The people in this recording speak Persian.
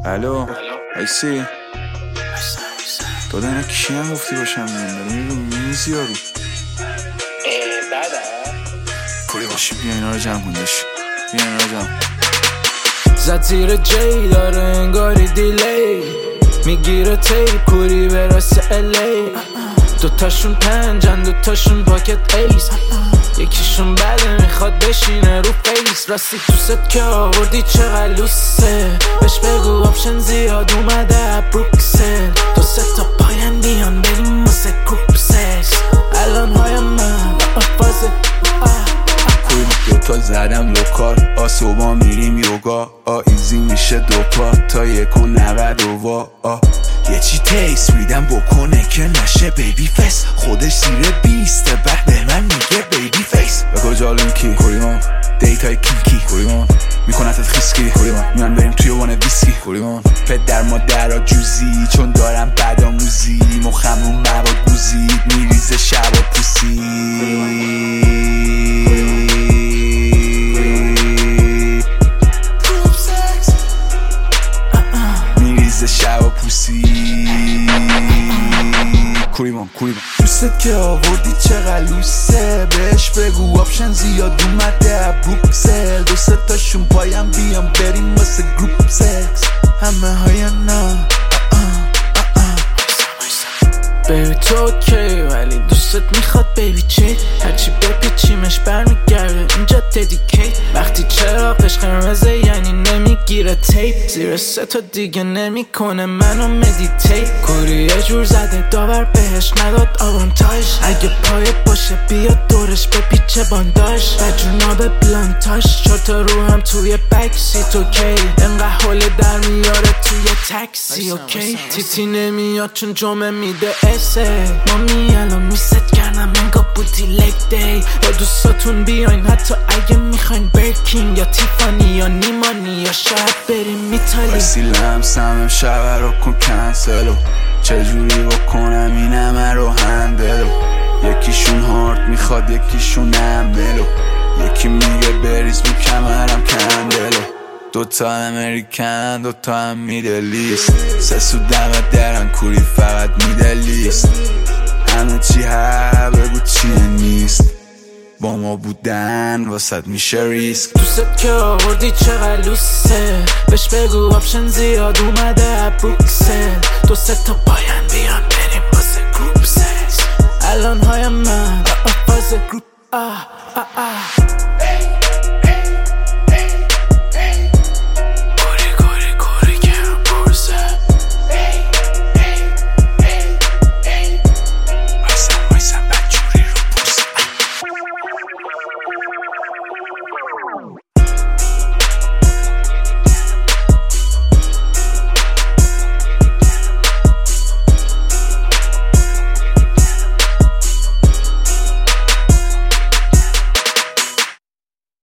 الو ایسی تو دنیا کی هم گفتی باشم میداره میرو میزی یارو بعد پوری باشی بیا اینا رو جمع کندش بیا اینا رو جمع زد زیر جی داره انگاری دیلی میگیره تیپ کوری برسه الی دوتاشون پنجن دوتاشون پاکت ایس یکیشون بده میخواد بشینه رو فیس راستی تو ست که آوردی چقدر لوسه بهش بگو آپشن زیاد اومده بروکسل دو سه تا پاین بیان بریم واسه گروپ سکس الان های من فازه دوتا زدم لوکال آسوبا میریم یوگا ایزی میشه دوپا تا 1.90 وا یه چی تیس میدم بکنه که نشه بیبی فیس خودش زیر 20 بعد به من میگه بیبی فیس به کجا لینکی کوریمان دیتای کینکی کوریمان میکنتت خیسکی کوریمان میان بریم توی وان ویسکی کوریمان پدر مادرها جوزی چون دارم بد آموزی مخمون مواد گوزید میریزه شب و پوسی شب و پوسی کوریمان دوستت که آوردی چقدر لوسه بهش بگو آپشن زیاد اومده بروکسل دو سه تاشون پایم بیام بریم واسه گروپ سکس همه های نه بیبی تو اوکی ولی دوستت میخواد بیبی چی هرچی بپیچیمش برمیگرده اینجا ددیکیت وقتی چراغش قرمزه یعنی نمیگیره تیپ زیر سه تا دیگه نمیکنه منو مدیتیت کوری یه جور زده داور بهش نداد آوانتاژ اگه پای باشه بیا دورش بپیچه بانداش و جناب بلانتاش چهارتا رو هم توی بک سیت اوکی انقدر حوله در میاره توی تاکسی اوکی تیتی نمیاد چون جمعه میده مامی الان میست کردم انگا بودی لگ دی با دوستاتون بیاین حتی اگه میخواین برکینگ یا تیفانی یا نیمانی یا شاید بریم میتالی وسیلم سمم شب رو کن کنسلو چجوری بکنم این همه رو هندلو یکیشون هارد میخواد یکیشون املو یکی میگه بریز رو کمرم کندلو دوتا امریکن دوتا هم میدلیست سه سو دمت درن کوری فقط میدلیست همه چی بگو چیه نیست با ما بودن واسد میشه ریسک دوست که آوردی چقدر لوسه بهش بگو آپشن زیاد اومده بروکسل دو سه تا پاین بیان بریم واسه گروپ سکس الان های من فاز گروپ